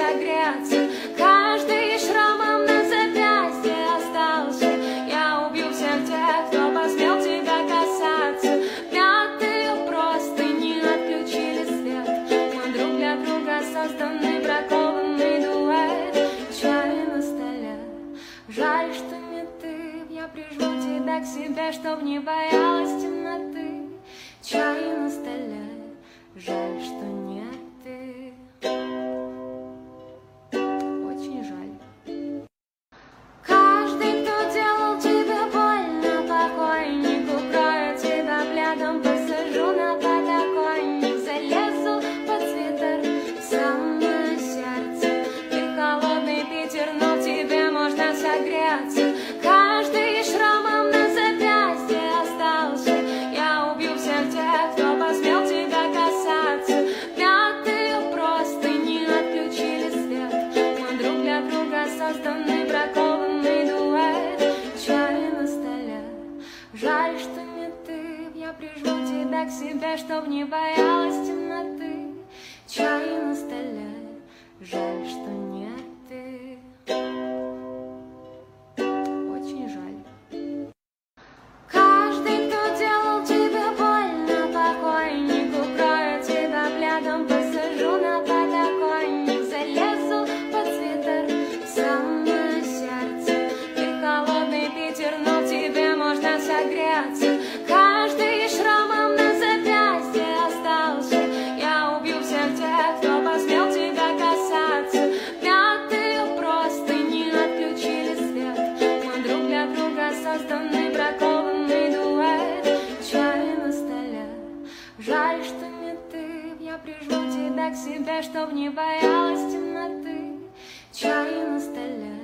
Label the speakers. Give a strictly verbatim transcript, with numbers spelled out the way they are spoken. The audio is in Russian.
Speaker 1: согреться. Каждый шрамом на запястье остался. Я убью всех тех, кто посмел тебя касаться. Пятые простыни отключили свет. Мы друг для друга созданы, бракованный дуэт. Чай на столе, жаль, что не ты. Я прижму тебя к себе, чтоб не боялась темноты. Чай на столе, жаль, что не ты. Очень жаль. Каждый, кто делал тебе больно, покойник, укрою тебя пледом, посажу на подоконник, залезу под свитер в самое сердце. Ты холодный Питер, но в тебе можно согреться. Каждый шрамом на запястье остался. Я убью всех тех, кто посмел тебя касаться. Пятые простыни отключили свет. Мы друг для друга созданы, бракованный дуэт. Чай на столе, жаль, что не ты. Я прижму тебя к себе, чтоб не боялась темноты. Чай на столе, жаль, что не ты. Очень жаль. Каждый, кто делал тебе больно, покойник, укрою тебя пледом, посажу на подоконник, залезу под свитер в самое сердце. Ты холодный Питер, но в тебе можно согреться. Каждый шрамом на запястье остался. Я убью всех тех, кто посмел тебя касаться. Пятые простыни отключили свет. Мы друг для друга созданы, бракованный дуэт. Чай на столе, жаль, что не ты. Я прижму тебя к себе, чтоб не боялась темноты. Чай на столе,